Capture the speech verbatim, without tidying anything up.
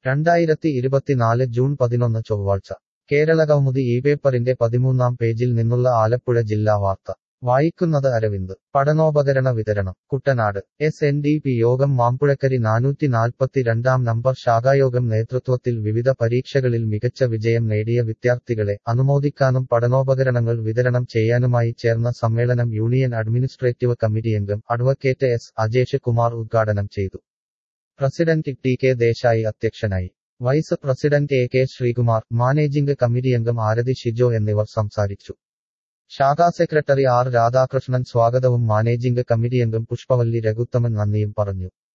രണ്ടായിരത്തി ഇരുപത്തിനാല് ജൂൺ പതിനൊന്ന് ചൊവ്വാഴ്ച കേരളകൗമുദി ഈ പേപ്പറിന്റെ പതിമൂന്നാം പേജിൽ നിന്നുള്ള ആലപ്പുഴ ജില്ലാ വാർത്ത വായിക്കുന്നത് അരവിന്ദ്. പഠനോപകരണ വിതരണം Kuttanad. S N D P Yogam Mampuzhakkari നാനൂറ്റി നാൽപ്പത്തിരണ്ടാം നമ്പർ ശാഖായോഗം നേതൃത്വത്തിൽ വിവിധ പരീക്ഷകളിൽ മികച്ച വിജയം നേടിയ വിദ്യാർത്ഥികളെ അനുമോദിക്കാനും പഠനോപകരണങ്ങൾ വിതരണം ചെയ്യാനുമായി ചേർന്ന സമ്മേളനം യൂണിയൻ അഡ്മിനിസ്ട്രേറ്റീവ് കമ്മിറ്റിയംഗം അഡ്വക്കേറ്റ് എസ് അജേഷ് കുമാർ ഉദ്ഘാടനം ചെയ്തു. പ്രസിഡന്റ് ടി കെ ദേശായി അധ്യക്ഷനായി. Vice president A K Sreekumar, managing കമ്മിറ്റിയംഗം ആരതി ഷിജോ എന്നിവർ സംസാരിച്ചു. ശാഖാ സെക്രട്ടറി ആർ രാധാകൃഷ്ണൻ സ്വാഗതവും മാനേജിംഗ് കമ്മിറ്റിയംഗം പുഷ്പവല്ലി രഘുത്തമൻ നന്ദിയും പറഞ്ഞു.